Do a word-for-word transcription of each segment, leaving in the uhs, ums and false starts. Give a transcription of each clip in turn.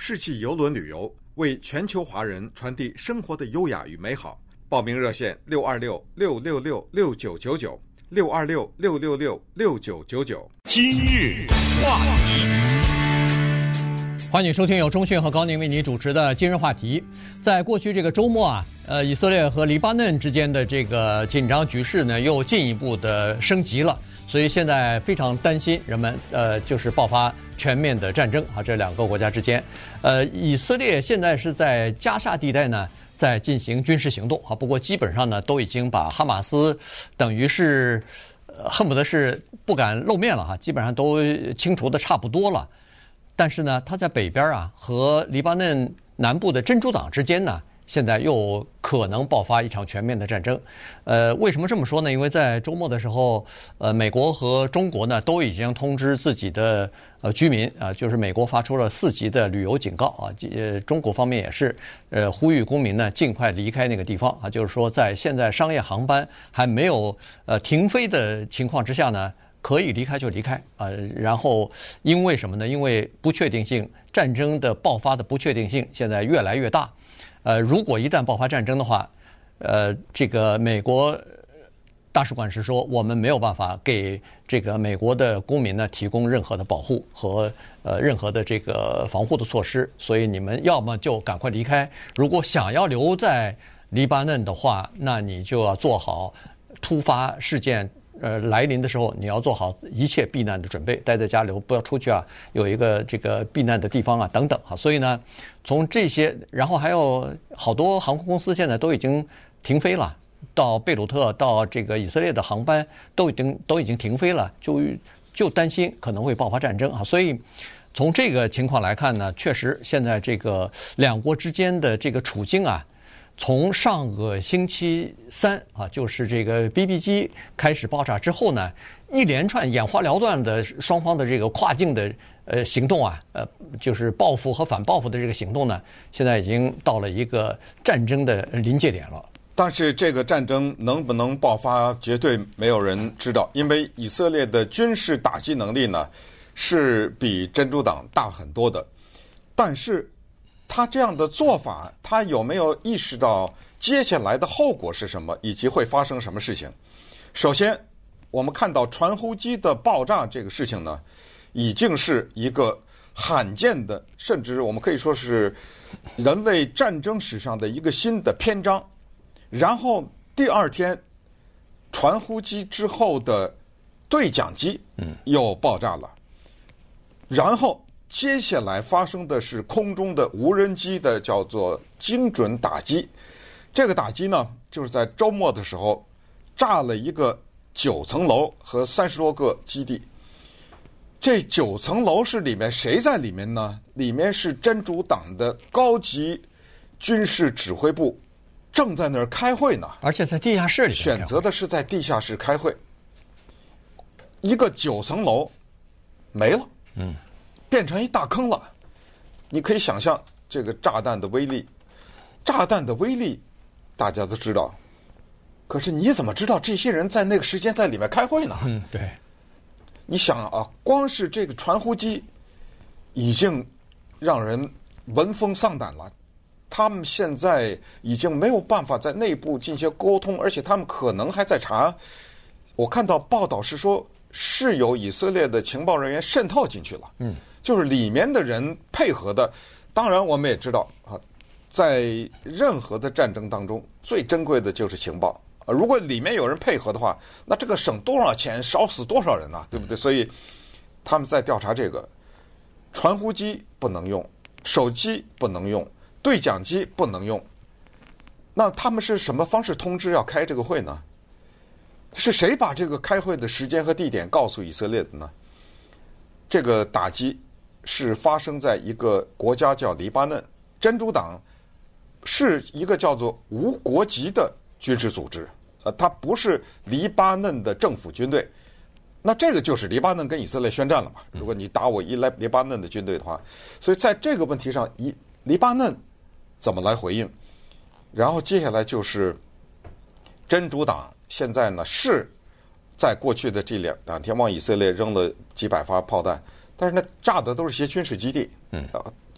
世纪邮轮旅游，为全球华人传递生活的优雅与美好。报名热线六二六六六六六九九九六二六六六六六九九九。 今日话题， 欢迎收听由钟讯和高宁为你主持的今日话题。在过去这个周末啊，呃，以色列和黎巴嫩之间的这个紧张局势呢，又进一步的升级了。所以现在非常担心人们，呃，就是爆发全面的战争啊，这两个国家之间，呃，以色列现在是在加沙地带呢，在进行军事行动啊，不过基本上呢，都已经把哈马斯等于是、呃、恨不得是不敢露面了哈，基本上都清除的差不多了。但是呢，它在北边啊和黎巴嫩南部的真主党之间呢，现在又可能爆发一场全面的战争。呃，为什么这么说呢？因为在周末的时候，呃，美国和中国呢都已经通知自己的呃居民啊、呃，就是美国发出了四级的旅游警告啊，呃，中国方面也是呃呼吁公民呢尽快离开那个地方啊，就是说在现在商业航班还没有呃停飞的情况之下呢，可以离开就离开啊、呃。然后因为什么呢？因为不确定性，战争的爆发的不确定性现在越来越大。呃，如果一旦爆发战争的话，呃，这个美国大使馆是说，我们没有办法给这个美国的公民呢提供任何的保护和呃任何的这个防护的措施，所以你们要么就赶快离开，如果想要留在黎巴嫩的话，那你就要做好突发事件呃来临的时候，你要做好一切避难的准备，待在家里不要出去啊，有一个这个避难的地方啊等等啊。所以呢，从这些，然后还有好多航空公司现在都已经停飞了，到贝鲁特到这个以色列的航班都已经都已经停飞了，就就担心可能会爆发战争啊。所以从这个情况来看呢，确实现在这个两国之间的这个处境啊，从上个星期三啊，就是这个 B B 机开始爆炸之后呢，一连串眼花缭乱的双方的这个跨境的呃行动啊，呃，就是报复和反报复的这个行动呢，现在已经到了一个战争的临界点了。 但是这个战争能不能爆发，绝对没有人知道，因为以色列的军事打击能力呢是比真主党大很多的，但是他这样的做法，他有没有意识到接下来的后果是什么，以及会发生什么事情？首先，我们看到传呼机的爆炸这个事情呢，已经是一个罕见的，甚至我们可以说是人类战争史上的一个新的篇章。然后第二天，传呼机之后的对讲机又爆炸了，然后接下来发生的是空中的无人机的叫做精准打击。这个打击呢，就是在周末的时候炸了一个九层楼和三十多个基地。这九层楼是里面谁在里面呢？里面是真主党的高级军事指挥部正在那儿开会呢， 而且在地下室里选择的是在地下室开会。一个九层楼没了，嗯。变成一大坑了，你可以想象这个炸弹的威力。炸弹的威力大家都知道，可是你怎么知道这些人在那个时间在里面开会呢？ 嗯，对。 你想啊，光是这个传呼机已经让人闻风丧胆了。他们现在已经没有办法在内部进行沟通，而且他们可能还在查。我看到报道是说，是有以色列的情报人员渗透进去了。嗯。就是里面的人配合的。当然我们也知道啊，在任何的战争当中最珍贵的就是情报啊。如果里面有人配合的话，那这个省多少钱，少死多少人啊，对不对？所以他们在调查这个。传呼机不能用，手机不能用，对讲机不能用。那他们是什么方式通知要开这个会呢？是谁把这个开会的时间和地点告诉以色列的呢？这个打击是发生在一个国家叫黎巴嫩，真主党是一个叫做无国籍的军事组织，呃，它不是黎巴嫩的政府军队。那这个就是黎巴嫩跟以色列宣战了嘛？如果你打我一来黎巴嫩的军队的话，所以在这个问题上，以黎巴嫩怎么来回应？然后接下来就是真主党现在呢是在过去的这两两天往以色列扔了几百发炮弹。但是呢，炸的都是些军事基地，嗯，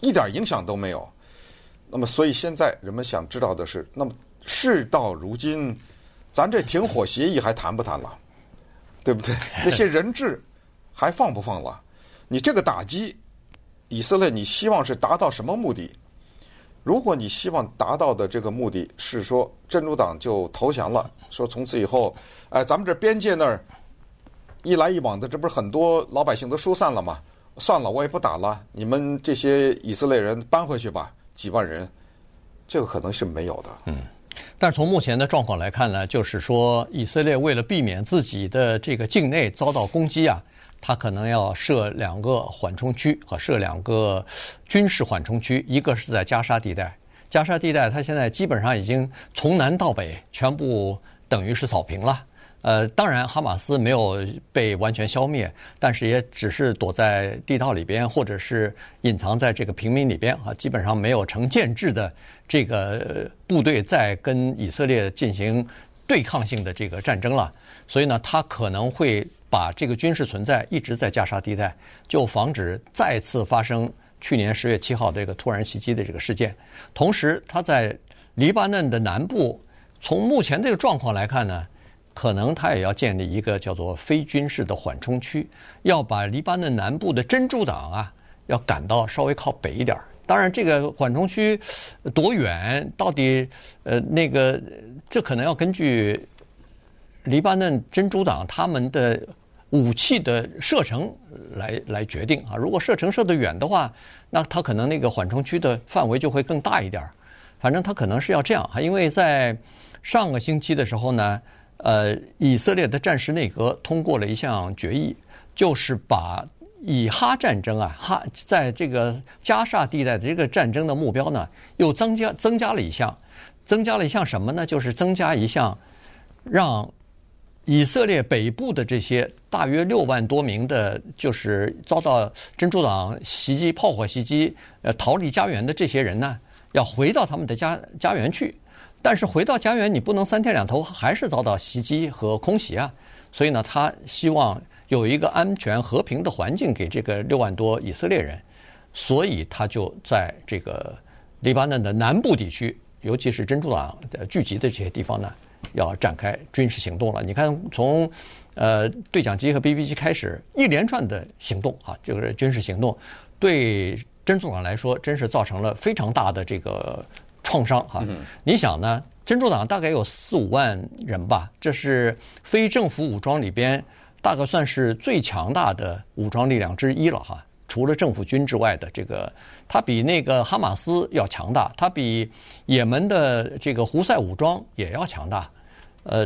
一点影响都没有。那么，所以现在人们想知道的是，那么事到如今，咱这停火协议还谈不谈了？对不对？那些人质还放不放了？你这个打击以色列，你希望是达到什么目的？如果你希望达到的这个目的是说真主党就投降了，说从此以后，哎，咱们这边界那儿一来一往的，这不是很多老百姓都疏散了吗？算了，我也不打了，你们这些以色列人搬回去吧，几万人，这个可能是没有的。 嗯，但是从目前的状况来看呢，就是说以色列为了避免自己的这个境内遭到攻击啊，他可能要设两个缓冲区和设两个军事缓冲区，一个是在加沙地带，加沙地带它现在基本上已经从南到北全部等于是扫平了。呃，当然，哈马斯没有被完全消灭，但是也只是躲在地道里边，或者是隐藏在这个平民里边啊，基本上没有成建制的这个部队在跟以色列进行对抗性的这个战争了。所以呢，他可能会把这个军事存在一直在加沙地带，就防止再次发生去年十月七号这个突然袭击的这个事件。同时，他在黎巴嫩的南部，从目前这个状况来看呢，可能他也要建立一个叫做非军事的缓冲区，要把黎巴嫩南部的真主党啊，要赶到稍微靠北一点。当然，这个缓冲区多远，到底呃那个，这可能要根据黎巴嫩真主党他们的武器的射程来来决定啊。如果射程射得远的话，那他可能那个缓冲区的范围就会更大一点。反正他可能是要这样啊，因为在上个星期的时候呢。呃，以色列的战时内阁通过了一项决议，就是把以哈战争啊，哈在这个加沙地带的这个战争的目标呢，又增加增加了一项，增加了一项什么呢？就是增加一项，让以色列北部的这些大约六万多名的，就是遭到真主党袭击、炮火袭击、呃逃离家园的这些人呢，要回到他们的家家园去。但是回到家园，你不能三天两头还是遭到袭击和空袭啊！所以呢，他希望有一个安全和平的环境给这个六万多以色列人，所以他就在这个黎巴嫩的南部地区，尤其是真主党聚集的这些地方呢，要展开军事行动了。你看，从呃对讲机和 B B 机开始，一连串的行动啊，这个军事行动对真主党来说，真是造成了非常大的这个创伤哈，你想呢？真主党大概有四五万人吧，这是非政府武装里边大概算是最强大的武装力量之一了哈。除了政府军之外的这个，它比那个哈马斯要强大，它比也门的这个胡塞武装也要强大。呃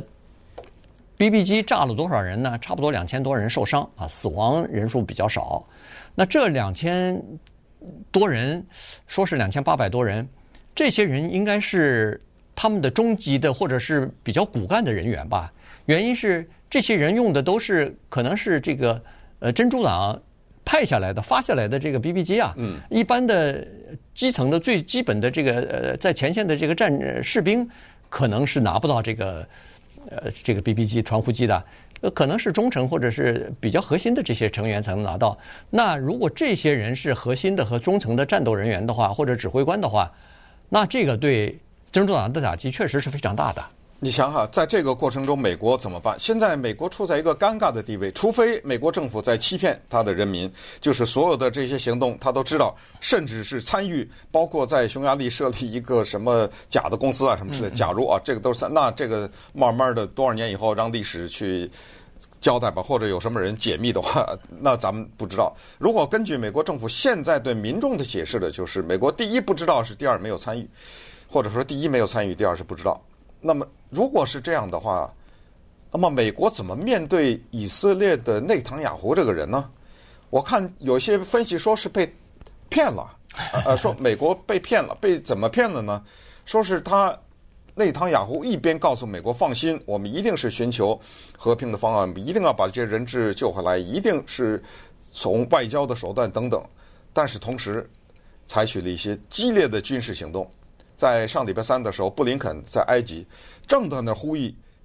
，B B 机炸了多少人呢？差不多两千多人受伤啊，死亡人数比较少。那这两千多人，说是两千八百多人。这些人应该是他们的中级的或者是比较骨干的人员吧？原因是这些人用的都是可能是这个呃真主党派下来的、发下来的这个 B B 机啊。嗯。一般的基层的最基本的这个呃在前线的这个战士兵，可能是拿不到这个呃这个 B B 机传呼机的。呃，可能是中层或者是比较核心的这些成员才能拿到。那如果这些人是核心的和中层的战斗人员的话，或者指挥官的话，那这个对真主党的打击确实是非常大的。 你想想，在这个过程中，美国怎么办？现在美国处在一个尴尬的地位，除非美国政府在欺骗他的人民，就是所有的这些行动他都知道，甚至是参与，包括在匈牙利设立一个什么假的公司啊什么之类的。假如啊，这个都是那这个慢慢的多少年以后让历史去交代吧，或者有什么人解密的话，那咱们不知道。如果根据美国政府现在对民众的解释的，就是美国第一不知道是第二没有参与，或者说第一没有参与，第二是不知道。那么如果是这样的话，那么美国怎么面对以色列的内塔尼亚胡这个人呢？我看有些分析说是被骗了，呃，说美国被骗了，被怎么骗了呢？说是他内塔尼亚胡一边告诉美国放心，我们一定是寻求和平的方案，一定要把这些人质救回来，一定是从外交的手段等等，但是同时采取了一些激烈的军事行动。在上礼拜三的时候，布林肯在埃及正在那呼吁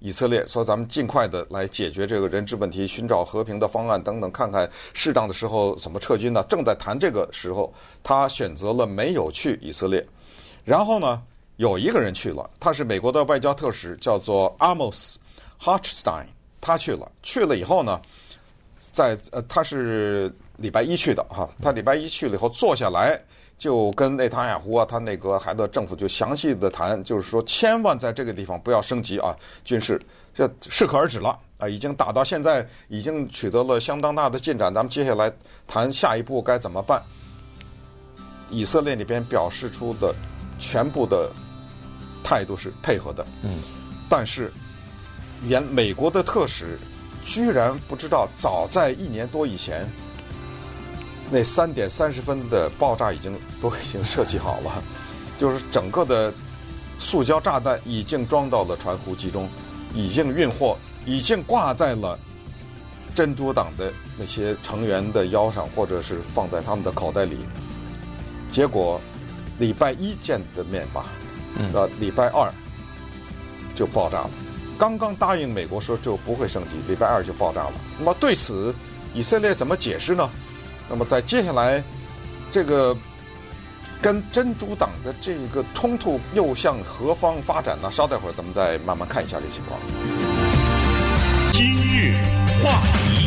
以色列，说咱们尽快的来解决这个人质问题，寻找和平的方案等等，看看适当的时候怎么撤军呢？正在谈这个时候，他选择了没有去以色列。然后呢，有一个人去了，他是美国的外交特使，叫做 Amos Hochstein， 他去了。去了以后呢，在呃，他是礼拜一去的哈，他礼拜一去了以后坐下来。就跟内塔尼亚胡啊，他那个海德政府就详细的谈，就是说千万在这个地方不要升级啊，军事这适可而止了啊，已经打到现在，已经取得了相当大的进展，咱们接下来谈下一步该怎么办。以色列那边表示出的全部的态度是配合的，嗯，但是原美国的特使居然不知道，早在一年多以前。那三点三十分的爆炸已经都已经设计好了，就是整个的塑胶炸弹已经装到了传呼机中，已经运货，已经挂在了珍珠党的那些成员的腰上，或者是放在他们的口袋里。结果礼拜一见的面吧，呃，礼拜二就爆炸了。刚刚答应美国说就不会升级，礼拜二就爆炸了。那么对此，以色列怎么解释呢？那么在接下来，这个跟珍珠党的这个冲突又向何方发展呢？稍待会儿咱们再慢慢看一下这情况。 今日话题，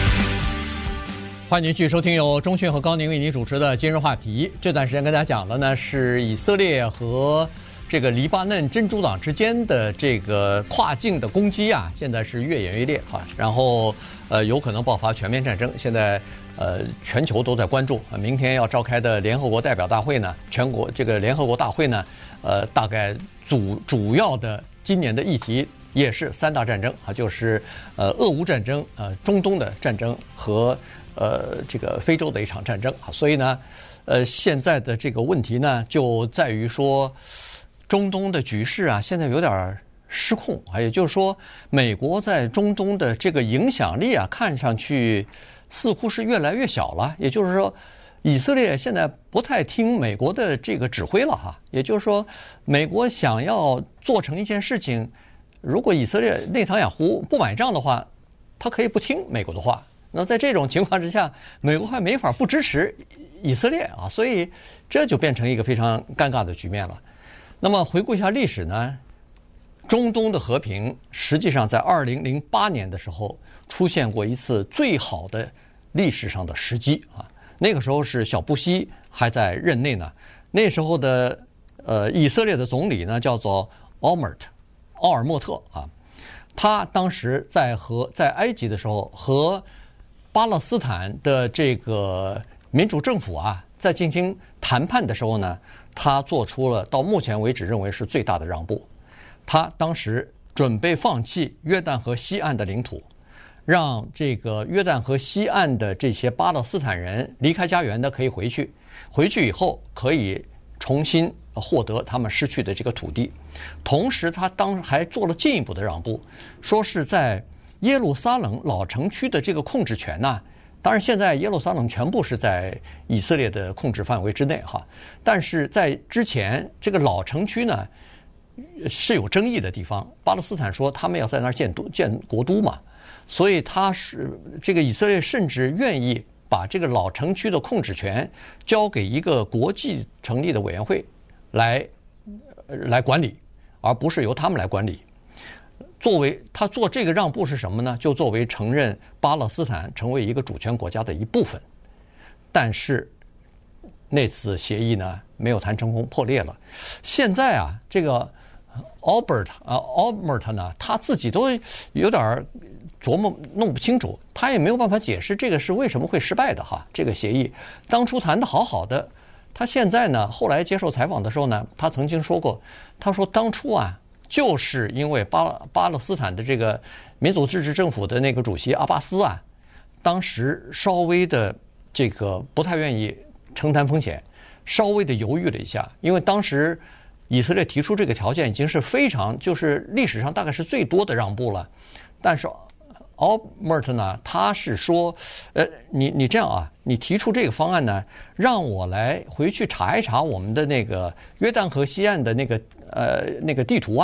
欢迎您继续收听由钟迅和高宁为您主持的今日话题。这段时间跟大家讲的呢是以色列和这个黎巴嫩珍珠党之间的这个跨境的攻击啊，现在是越演越烈啊，然后呃有可能爆发全面战争。现在。呃，全球都在关注啊，明天要召开的联合国代表大会呢，全国这个联合国大会呢，呃，大概主主要的今年的议题也是三大战争啊，就是呃俄乌战争、呃中东的战争和呃这个非洲的一场战争啊，所以呢，呃现在的这个问题呢，就在于说中东的局势啊，现在有点失控啊，也就是说，美国在中东的这个影响力啊，看上去。似乎是越来越小了，也就是说，以色列现在不太听美国的这个指挥了哈。也就是说，美国想要做成一件事情，如果以色列内塔尼亚胡不买账的话，他可以不听美国的话。那在这种情况之下，美国还没法不支持以色列啊，所以这就变成一个非常尴尬的局面了。那么回顾一下历史呢，中东的和平实际上在二零零八年的时候出现过一次最好的历史上的时机啊，那个时候是小布希还在任内呢，那时候的呃以色列的总理呢叫做奥尔特奥尔莫特啊，他当时在和在埃及的时候和巴勒斯坦的这个民主政府啊在进行谈判的时候呢，他做出了到目前为止认为是最大的让步，他当时准备放弃约旦河西岸的领土。让这个约旦河西岸的这些巴勒斯坦人离开家园的可以回去，回去以后可以重新获得他们失去的这个土地。同时，他当还做了进一步的让步，说是在耶路撒冷老城区的这个控制权呢、啊，当然现在耶路撒冷全部是在以色列的控制范围之内哈，但是在之前这个老城区呢是有争议的地方，巴勒斯坦说他们要在那儿建都建国都嘛。所以他是这个以色列甚至愿意把这个老城区的控制权交给一个国际成立的委员会来来管理，而不是由他们来管理。作为他做这个让步是什么呢？就作为承认巴勒斯坦成为一个主权国家的一部分。但是那次协议呢没有谈成功，破裂了。现在啊，这个奥伯特啊奥尔特呢，他自己都有点琢磨弄不清楚，他也没有办法解释这个是为什么会失败的哈。这个协议当初谈得好好的，他现在呢，后来接受采访的时候呢，他曾经说过，他说当初啊，就是因为巴巴勒斯坦的这个民族自治政府的那个主席阿巴斯啊，当时稍微的这个不太愿意承担风险，稍微的犹豫了一下，因为当时以色列提出这个条件已经是非常就是历史上大概是最多的让步了，但是奥尔特呢，他是说，呃，你你这样啊，你提出这个方案呢，让我来回去查一查我们的那个约旦河西岸的那个呃那个地图啊，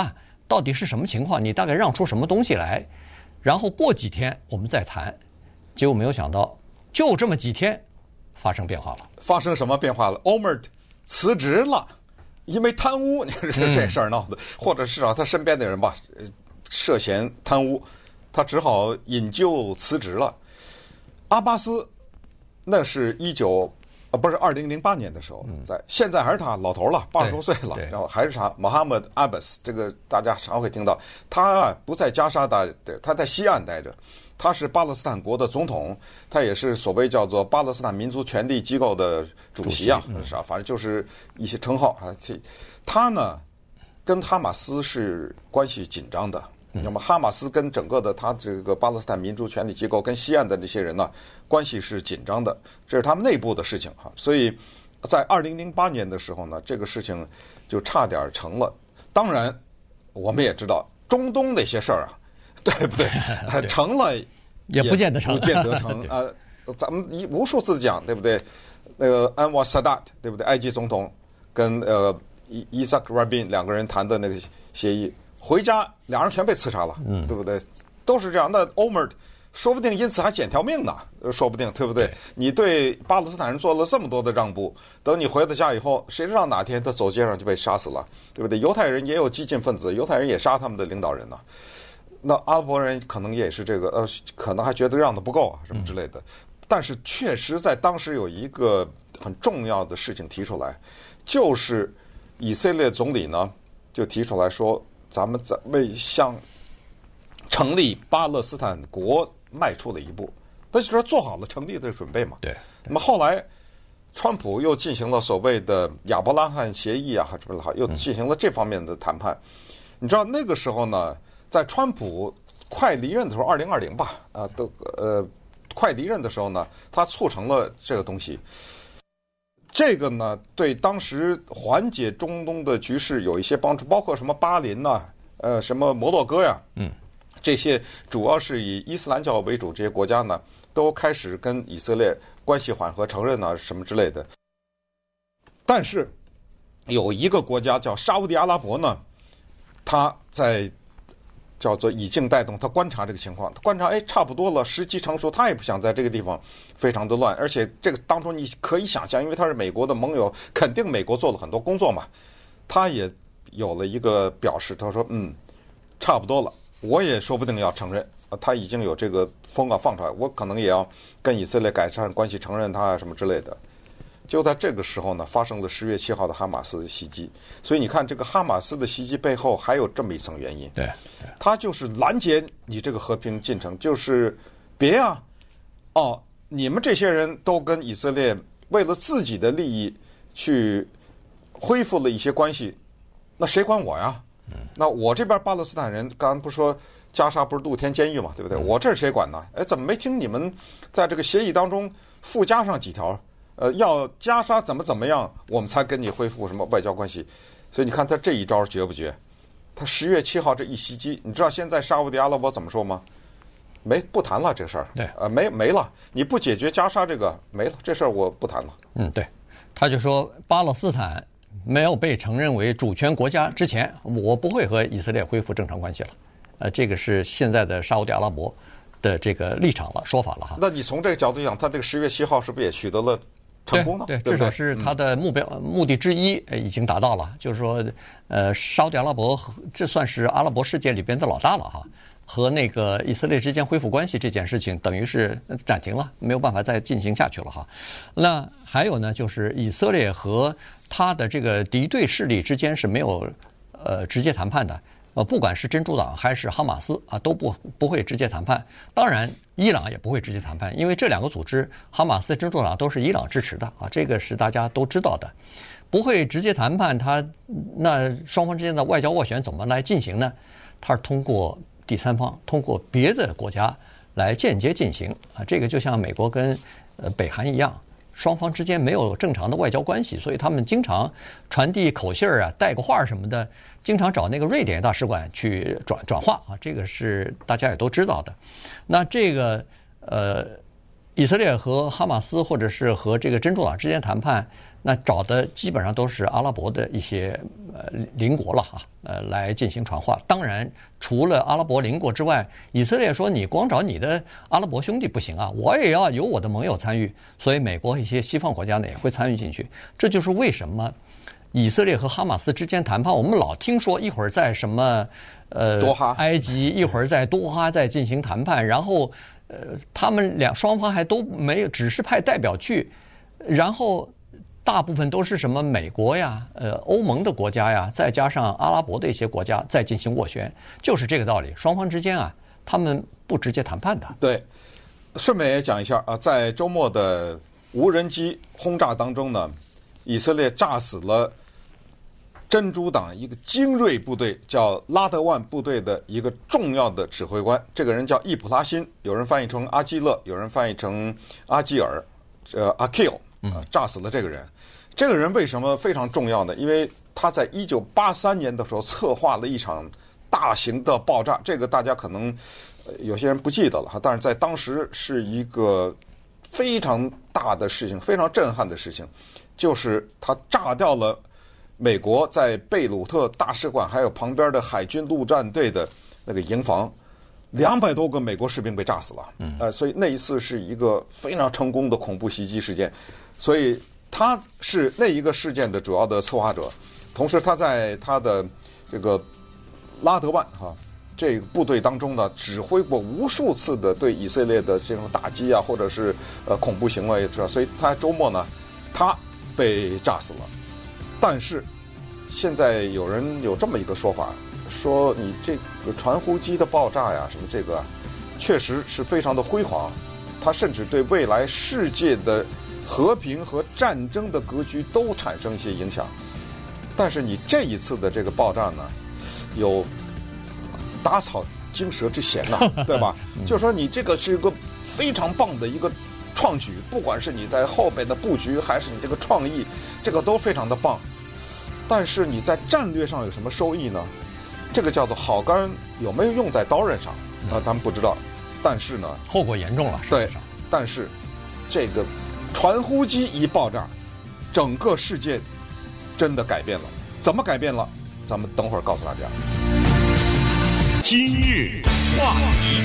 到底是什么情况？你大概让出什么东西来？然后过几天我们再谈。结果没有想到，就这么几天发生变化了。 发生什么变化了 ？Olmert 辞职了，因为贪污，你说这事儿闹的，嗯、或者至少他身边的人吧，涉嫌贪污，他只好引咎辞职了。阿巴斯，那是一九呃不是二零零八年的时候，在现在还是他老头了，八十多岁了，然后还是他 Mohammed Abbas， 这个大家常会听到。他啊不在加沙待，他在西岸待着。他是巴勒斯坦国的总统，他也是所谓叫做巴勒斯坦民族权利机构的主席啊，是啊，反正就是一些称号啊。他呢跟哈马斯是关系紧张的。那么哈马斯跟整个的他这个巴勒斯坦民族权利机构跟西岸的这些人呢关系是紧张的，这是他们内部的事情哈。所以在二零零八年的时候呢，这个事情就差点成了。当然，我们也知道中东那些事儿啊。对不对？成了也不见得成， 不见得成啊！咱们一无数次讲，对不对？那个安瓦萨达，对不对？埃及总统跟呃伊伊萨克·拉宾两个人谈的那个协议，回家两人全被刺杀了，嗯，对不对？都是这样。那 Olmert 说不定因此还捡条命呢，说不定，对不对？你对巴勒斯坦人做了这么多的让步，等你回到家以后，谁知道哪天他走街上就被杀死了，对不对？犹太人也有激进分子，犹太人也杀他们的领导人呢。那阿拉伯人可能也是这个，呃，可能还觉得让的不够啊，什么之类的。但是确实在当时有一个很重要的事情提出来，就是以色列总理呢就提出来说，咱们在为向成立巴勒斯坦国迈出了一步，那就是做好了成立的准备嘛。 对。 那么后来，川普又进行了所谓的亚伯拉罕协议啊，还是不是又进行了这方面的谈判。你知道那个时候呢？在川普快离任的时候，二零二零吧，啊，都呃快离任的时候呢，他促成了这个东西。这个呢，对当时缓解中东的局势有一些帮助，包括什么巴林呐、啊，呃，什么摩洛哥呀，嗯，这些主要是以伊斯兰教为主这些国家呢，都开始跟以色列关系缓和、承认啊什么之类的。但是有一个国家叫沙烏地阿拉伯呢，他在叫做以静带动，他观察这个情况，他观察，哎，差不多了，时机成熟，他也不想在这个地方非常的乱，而且这个当中你可以想象，因为他是美国的盟友，肯定美国做了很多工作嘛，他也有了一个表示，他说，嗯，差不多了，我也说不定要承认，他已经有这个风啊放出来，我可能也要跟以色列改善关系，承认他啊什么之类的。就在这个时候呢，发生了十月七号的哈马斯袭击。所以你看，这个哈马斯的袭击背后还有这么一层原因。 对， 他就是拦截你这个和平进程，就是别啊，哦，你们这些人都跟以色列为了自己的利益去恢复了一些关系，那谁管我呀？那我这边巴勒斯坦人，刚刚不是说加沙不是露天监狱嘛，对不对？我这是谁管呢？哎，怎么没听你们在这个协议当中附加上几条？呃，要加沙怎么怎么样，我们才跟你恢复什么外交关系？所以你看他这一招绝不绝？他十月七号这一袭击，你知道现在沙烏地阿拉伯怎么说吗？没不谈了这事儿， 对， 呃，没没了，你不解决加沙这个没了，这事儿我不谈了。 嗯，对，他就说巴勒斯坦没有被承认为主权国家之前，我不会和以色列恢复正常关系了。呃，这个是现在的沙烏地阿拉伯的这个立场了，说法了哈。 那你从这个角度讲，他这个十月七号是不是也取得了？成功对， 对， 至少是他的目标、嗯、目的之一已经达到了。就是说，呃，沙烏地阿拉伯这算是阿拉伯世界里边的老大了哈。和那个以色列之间恢复关系这件事情，等于是暂停了，没有办法再进行下去了哈。那还有呢，就是以色列和他的这个敌对势力之间是没有呃直接谈判的。呃，不管是真主党还是哈马斯啊，都不不会直接谈判。当然，伊朗也不会直接谈判，因为这两个组织，哈马斯、真主党都是伊朗支持的啊，这个是大家都知道的。不会直接谈判，他那双方之间的外交斡旋怎么来进行呢？它是通过第三方，通过别的国家来间接进行啊。这个就像美国跟呃北韩一样。双方之间没有正常的外交关系，所以他们经常传递口信儿啊、带个话什么的，经常找那个瑞典大使馆去转转话啊，这个是大家也都知道的。那这个呃，以色列和哈马斯或者是和这个真主党之间谈判， 那找的基本上都是阿拉伯的一些呃邻国了哈，呃来进行传话。当然，除了阿拉伯邻国之外，以色列说你光找你的阿拉伯兄弟不行啊，我也要有我的盟友参与。所以美国一些西方国家呢也会参与进去。这就是为什么以色列和哈马斯之间谈判，我们老听说一会儿在什么呃多哈埃及，一会儿在多哈在进行谈判，然后呃他们两双方还都没有，只是派代表去，然后大部分都是什么美国呀、呃欧盟的国家呀，再加上阿拉伯的一些国家在进行斡旋，就是这个道理。双方之间啊，他们不直接谈判的。 对，顺便也讲一下啊，在周末的无人机轰炸当中呢，以色列炸死了真主党一个精锐部队叫拉德万部队的一个重要的指挥官，这个人叫易卜拉欣，有人翻译成阿基勒，有人翻译成阿基尔，呃阿 Q 啊，炸死了这个人。这个人为什么非常重要呢？因为他在一九八三年的时候策划了一场大型的爆炸，这个大家可能有些人不记得了哈，但是在当时是一个非常大的事情，非常震撼的事情，就是他炸掉了美国在贝鲁特大使馆还有旁边的海军陆战队的那个营房，两百多个美国士兵被炸死了。嗯，呃，所以那一次是一个非常成功的恐怖袭击事件，所以他是那一个事件的主要的策划者。同时，他在他的这个拉德万哈这个部队当中呢，指挥过无数次的对以色列的这种打击啊，或者是呃恐怖行为，是吧？所以他周末呢，他被炸死了。但是现在有人有这么一个说法，说你这个传呼机的爆炸呀，什么这个确实是非常的辉煌，它甚至对未来世界的和平和战争的格局都产生一些影响。但是你这一次的这个爆炸呢，有打草惊蛇之嫌呐，对吧？就是说你这个是一个非常棒的一个创举，不管是你在后边的布局，还是你这个创意，这个都非常的棒。但是你在战略上有什么收益呢？这个叫做好杆有没有用在刀刃上啊？咱们不知道。但是呢， 后果严重了。 对，但是这个传呼机一爆炸，整个世界真的改变了。怎么改变了？咱们等会儿告诉大家。 今日话题。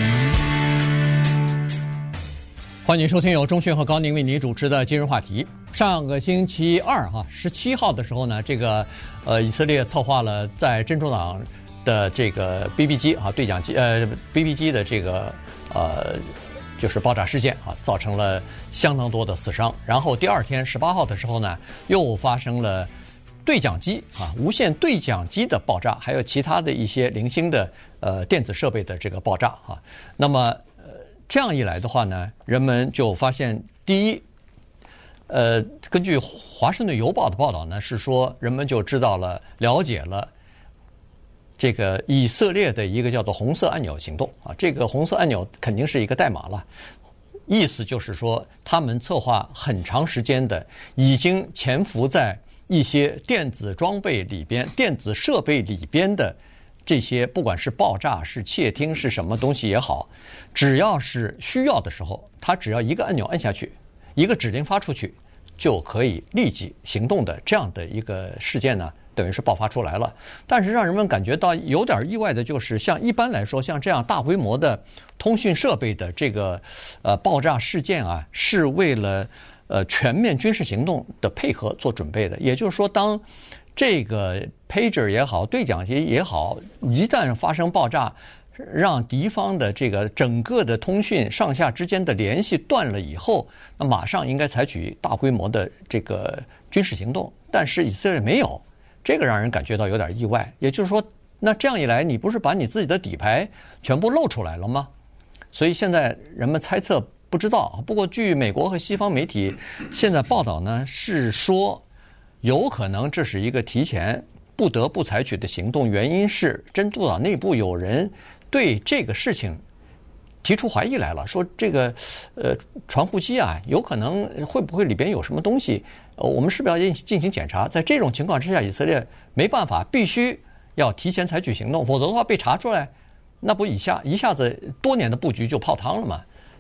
欢迎收听由钟迅和高宁为你主持的今日话题。上个星期二哈，十七号的时候呢，这个呃以色列策划了在真主党的这个 B B 机啊对讲机呃 B B 机的这个呃就是爆炸事件啊，造成了相当多的死伤。然后第二天十八号的时候呢，又发生了对讲机啊无线对讲机的爆炸，还有其他的一些零星的呃电子设备的这个爆炸啊。那么这样一来的话呢，人们就发现，第一，呃，根据《华盛顿邮报》的报道呢，是说人们就知道了、了解了这个以色列的一个叫做“红色按钮”行动啊。这个红色按钮肯定是一个代码了，意思就是说，他们策划很长时间的，已经潜伏在一些电子装备里边、电子设备里边的。这些不管是爆炸、是窃听、是什么东西也好，只要是需要的时候，他只要一个按钮按下去，一个指令发出去，就可以立即行动的这样的一个事件呢，等于是爆发出来了。但是让人们感觉到有点意外的就是，像一般来说，像这样大规模的通讯设备的这个呃爆炸事件啊，是为了呃全面军事行动的配合做准备的。也就是说，当这个 pager 也好，对讲机也好，一旦发生爆炸，让敌方的这个整个的通讯上下之间的联系断了以后，那马上应该采取大规模的这个军事行动。但是以色列没有，这个让人感觉到有点意外。也就是说，那这样一来，你不是把你自己的底牌全部露出来了吗？所以现在人们猜测不知道。不过据美国和西方媒体现在报道呢，是说有可能这是一个提前不得不采取的行动，原因是真主党内部有人对这个事情提出怀疑来了，说这个呃传呼机啊，有可能会不会里边有什么东西？呃，我们是不是要进行检查？在这种情况之下，以色列没办法，必须要提前采取行动，否则的话被查出来，那不一下一下子多年的布局就泡汤了嘛？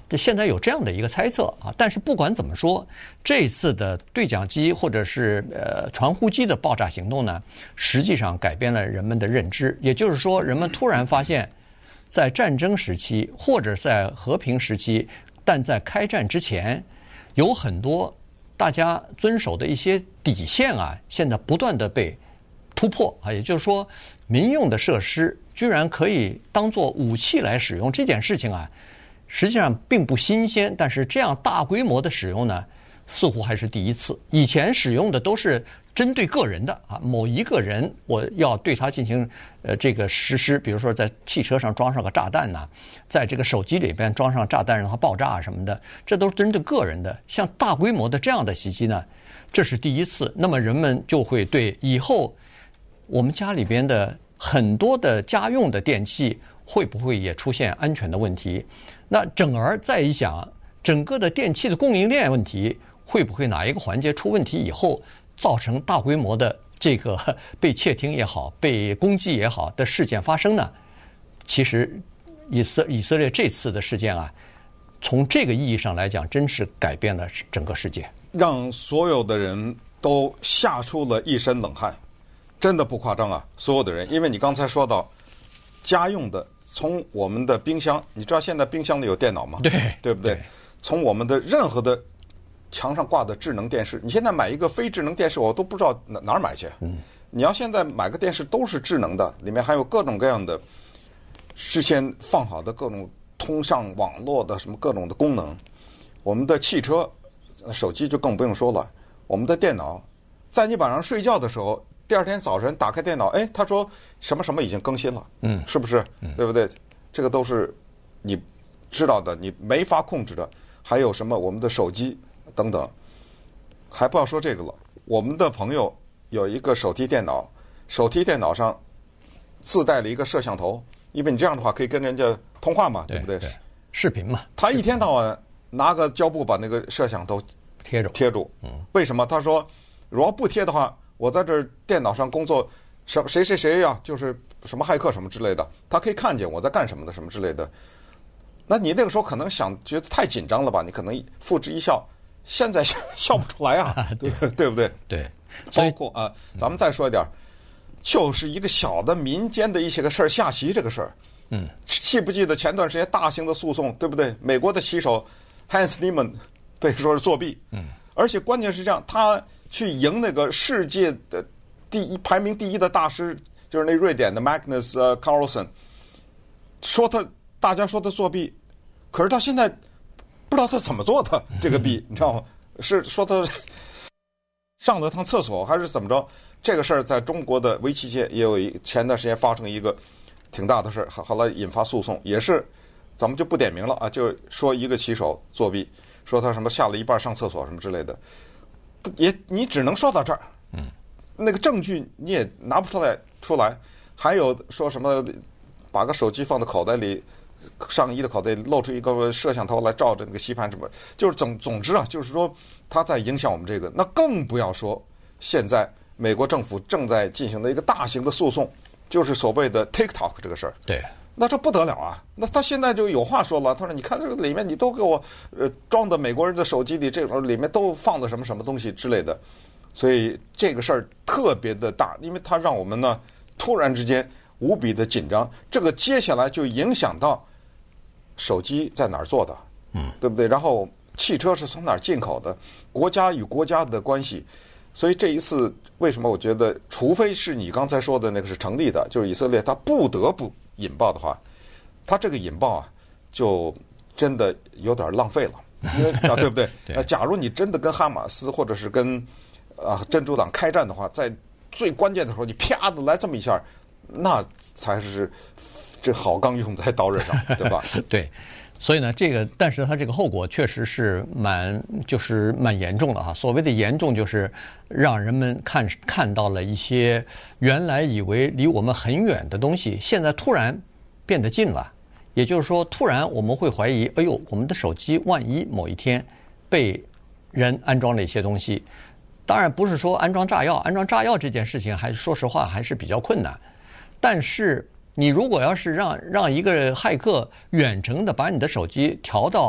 现在有这样的一个猜测啊。但是不管怎么说，这次的对讲机或者是呃传呼机的爆炸行动呢，实际上改变了人们的认知。也就是说，人们突然发现，在战争时期或者在和平时期，但在开战之前，有很多大家遵守的一些底线啊，现在不断的被突破啊。也就是说，民用的设施居然可以当作武器来使用，这件事情啊，实际上并不新鲜。但是这样大规模的使用呢，似乎还是第一次。以前使用的都是针对个人的啊，某一个人我要对他进行呃这个实施，比如说在汽车上装上个炸弹呐、啊，在这个手机里边装上炸弹让它爆炸什么的，这都是针对个人的。像大规模的这样的袭击呢，这是第一次。那么人们就会对以后我们家里边的很多的家用的电器会不会也出现安全的问题？那整而再一想，整个的电器的供应链问题会不会哪一个环节出问题以后，造成大规模的这个被窃听也好、被攻击也好的事件发生呢？其实以色以色列这次的事件啊，从这个意义上来讲，真是改变了整个世界， 让所有的人都吓出了一身冷汗。真的不夸张啊！所有的人，因为你刚才说到家用的，从我们的冰箱，你知道现在冰箱里有电脑吗？ 对， 对不对？对，从我们的任何的墙上挂的智能电视，你现在买一个非智能电视，我都不知道哪哪儿买去。嗯，你要现在买个电视都是智能的，里面还有各种各样的事先放好的各种通上网络的什么各种的功能。我们的汽车、手机就更不用说了。我们的电脑，在你晚上睡觉的时候。第二天早晨打开电脑，哎，他说什么什么已经更新了，嗯，是不是？嗯，对不对？这个都是你知道的，你没法控制的。还有什么我们的手机等等，还不要说这个了。我们的朋友有一个手提电脑，手提电脑上自带了一个摄像头，因为你这样的话可以跟人家通话嘛，对不对？ 对，视频嘛。 他一天到晚拿个胶布把那个摄像头贴住， 贴住。嗯，为什么？他说，如果不贴的话。我在这电脑上工作，什谁谁谁呀、啊，就是什么骇客什么之类的，他可以看见我在干什么的什么之类的。那你那个时候可能想觉得太紧张了吧？你可能付之一笑，现在笑不出来啊，对对不对？ 对， 包括啊，咱们再说一点，就是一个小的民间的一些个事儿，下棋这个事儿，嗯，记不记得前段时间大型的诉讼，对不对？美国的棋手 Hans Niemann 被说是作弊，嗯，而且关键是这样，他。去赢那个世界的第一排名第一的大师，就是那瑞典的 Magnus Carlsen， 说他大家说他作弊，可是他现在不知道他怎么做的这个弊，你知道吗？是说他上了趟厕所还是怎么着？这个事儿在中国的围棋界也有一前段时间发生一个挺大的事儿，后来引发诉讼，也是咱们就不点名了啊，就说一个棋手作弊，说他什么下了一半上厕所什么之类的。也你只能说到这儿，嗯，那个证据你也拿不出来出来。还有说什么把个手机放在口袋里，上衣的口袋里露出一个摄像头来照着那个吸盘什么，就是总总之啊，就是说它在影响我们这个。那更不要说现在美国政府正在进行的一个大型的诉讼，就是所谓的 TikTok 这个事儿。 对。 那这不得了啊！那他现在就有话说了，他说：“你看这个里面，你都给我呃装的美国人的手机里，这种里面都放的什么什么东西之类的。”所以这个事儿特别的大，因为它让我们呢突然之间无比的紧张。这个接下来就影响到手机在哪儿做的，嗯，对不对？然后汽车是从哪儿进口的，国家与国家的关系。所以这一次为什么我觉得，除非是你刚才说的那个是成立的，就是以色列他不得不引爆的话，他这个引爆啊，就真的有点浪费了，因为啊，对不对？ 对呃，假如你真的跟哈马斯或者是跟啊真主党开战的话，在最关键的时候你啪的来这么一下，那才是这好钢用在刀刃上，对吧？ 对。所以呢，这个，但是它这个后果确实是蛮，就是蛮严重的哈。所谓的严重，就是让人们看看到了一些原来以为离我们很远的东西，现在突然变得近了。也就是说，突然我们会怀疑，哎呦，我们的手机万一某一天被人安装了一些东西，当然不是说安装炸药，安装炸药这件事情还说实话还是比较困难，但是。你如果要是让让一个骇客远程的把你的手机调到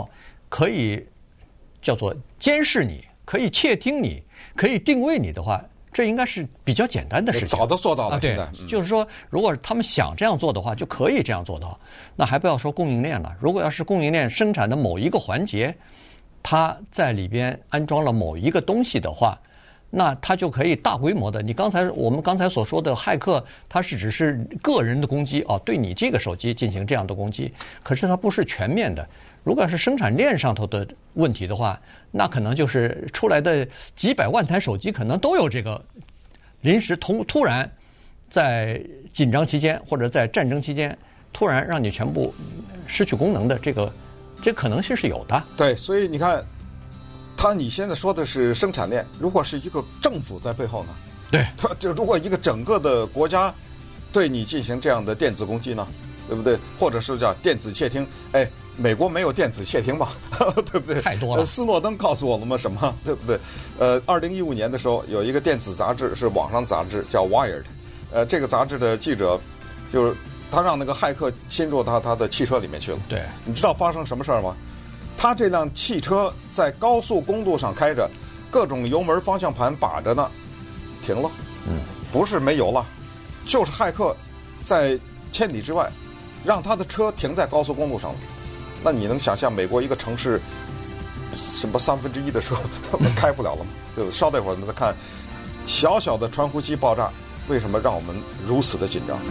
可以叫做监视你，可以窃听你，可以定位你的话，这应该是比较简单的事情。 早都做到了， 啊、对现在、嗯、 就是说，如果他们想这样做的话，就可以这样做到。那还不要说供应链了，如果要是供应链生产的某一个环节，它在里边安装了某一个东西的话，那它就可以大规模的。你刚才我们刚才所说的骇客，它是只是个人的攻击哦，对你这个手机进行这样的攻击，可是它不是全面的。如果要是生产链上头的问题的话，那可能就是出来的几百万台手机可能都有这个临时突突然在紧张期间或者在战争期间突然让你全部失去功能的这个这可能性是有的。 对，所以你看，他你现在说的是生产链，如果是一个政府在背后呢？ 对， 他就如果一个整个的国家对你进行这样的电子攻击呢，对不对？或者是叫电子窃听？哎，美国没有电子窃听吧？对不对？ 太多了。 斯诺登告诉我了吗？什么？对不对？呃，二零一五年的时候，有一个电子杂志是网上杂志叫 Wired， 呃，这个杂志的记者就是他让那个骇客侵入他他的汽车里面去了。 对， 你知道发生什么事儿吗？他这辆汽车在高速公路上开着，各种油门方向盘把着呢，停了。 嗯， 不是没油了，就是骇客在千里之外让他的车停在高速公路上了。那你能想象美国一个城市什么三分之一的车开不了了吗？对不对？稍待会儿我们再看小小的传呼机爆炸，为什么让我们如此的紧张？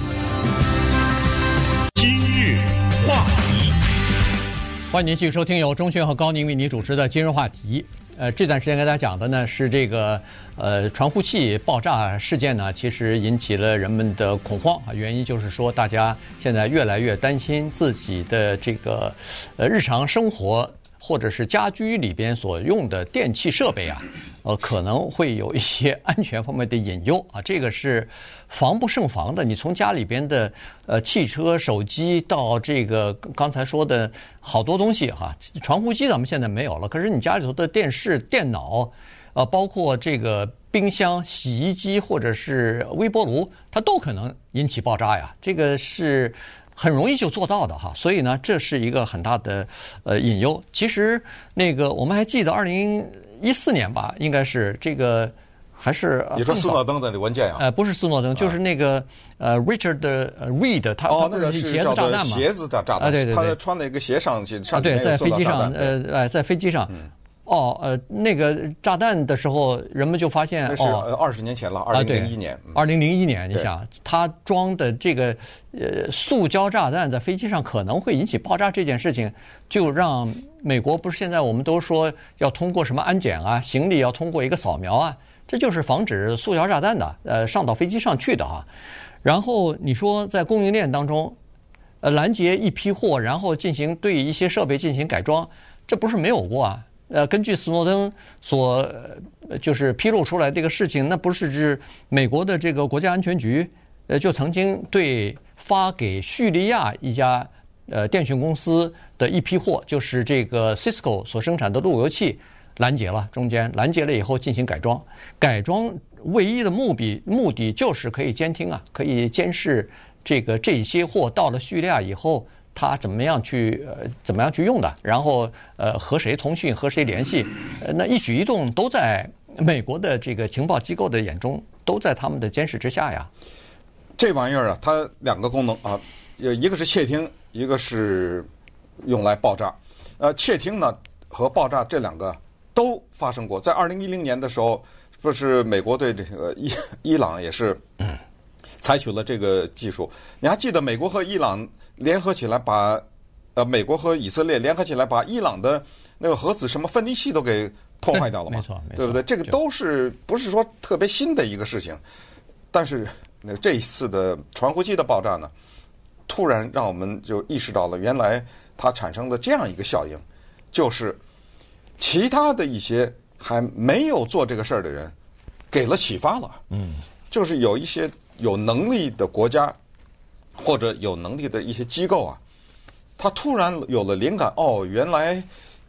今日话题， 欢迎您继续收听由钟迅和高宁为你主持的今日话题。呃，这段时间跟大家讲的呢是这个呃传呼器爆炸事件呢，其实引起了人们的恐慌啊。原因就是说，大家现在越来越担心自己的这个呃日常生活或者是家居里边所用的电器设备啊，呃可能会有一些安全方面的隐忧啊。这个是防不胜防的。你从家里边的呃汽车、手机到这个刚才说的好多东西哈，传呼机咱们现在没有了，可是你家里头的电视、电脑，呃，包括这个冰箱、洗衣机或者是微波炉，它都可能引起爆炸呀。这个是很容易就做到的哈，所以呢，这是一个很大的呃隐忧。其实那个我们还记得二零一四年吧，应该是这个。还是你说斯诺登的文件啊？ 呃，不是斯诺登，就是那个呃 Richard Reed， 他哦， 他不是鞋子炸弹嘛？ 鞋子的炸弹， 啊，对对对， 他穿了一个鞋上去， 啊，对，在飞机上，呃，哎，在飞机上，哦，呃，那个炸弹的时候，人们就发现， 那是二十年前了，二零零一年， 二零零一年，你想，他装的这个呃塑胶炸弹在飞机上可能会引起爆炸这件事情，就让美国不是现在我们都说要通过什么安检啊，行李要通过一个扫描啊。这就是防止塑胶炸弹的，呃，上到飞机上去的哈。然后你说在供应链当中，呃，拦截一批货，然后进行对一些设备进行改装，这不是没有过啊。呃，根据斯诺登所就是披露出来这个事情，那不是指美国的这个国家安全局，呃，就曾经对发给叙利亚一家呃电讯公司的一批货，就是这个 Cisco 所生产的路由器。拦截了，中间拦截了以后进行改装，改装唯一的目的目的就是可以监听啊，可以监视这个这些货到了叙利亚以后，它怎么样去呃怎么样去用的，然后呃和谁通讯和谁联系，呃那一举一动都在美国的这个情报机构的眼中，都在他们的监视之下呀。 这玩意儿啊，它两个功能啊，一个是窃听，一个是用来爆炸。呃，窃听呢和爆炸这两个都发生过。在二零一零年的时候，不是美国对这个伊伊朗也是采取了这个技术。你还记得美国和伊朗联合起来把呃美国和以色列联合起来把伊朗的那个核子什么分离器都给破坏掉了嘛？ 没错，没错， 对不对？这个都是不是说特别新的一个事情？但是那这一次的传呼机的爆炸呢，突然让我们就意识到了，原来它产生的这样一个效应，就是其他的一些还没有做这个事儿的人给了启发了。嗯，就是有一些有能力的国家或者有能力的一些机构啊，他突然有了灵感，哦，原来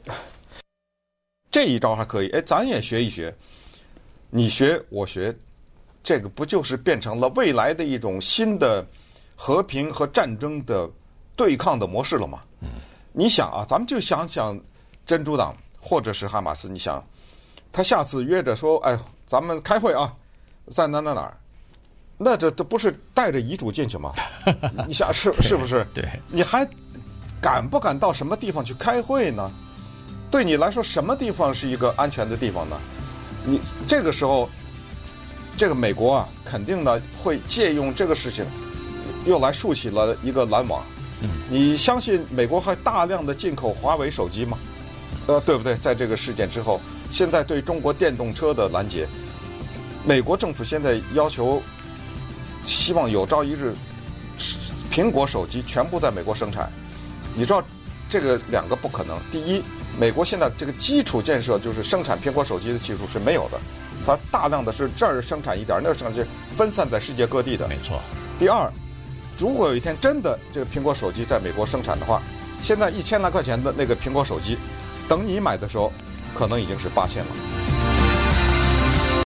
这一招还可以，哎，咱也学一学，你学我学，这个不就是变成了未来的一种新的和平和战争的对抗的模式了吗？嗯，你想啊，咱们就想想真主党或者是哈马斯，你想，他下次约着说，哎，咱们开会啊，在哪哪哪儿，那这这不是带着遗嘱进去吗？你想是是不是？ 对， 你还敢不敢到什么地方去开会呢？对你来说，什么地方是一个安全的地方呢？你这个时候，这个美国啊，肯定呢会借用这个事情，又来竖起了一个拦网。 嗯， 你相信美国还大量的进口华为手机吗？呃，对不对？在这个事件之后，现在对中国电动车的拦截，美国政府现在要求，希望有朝一日，苹果手机全部在美国生产。你知道，这个两个不可能。第一，美国现在这个基础建设就是生产苹果手机的技术是没有的，它大量的是这儿生产一点，那儿生产，分散在世界各地的。 没错。 第二，如果有一天真的这个苹果手机在美国生产的话，现在一千来块钱的那个苹果手机，等你买的时候，可能已经是八千了。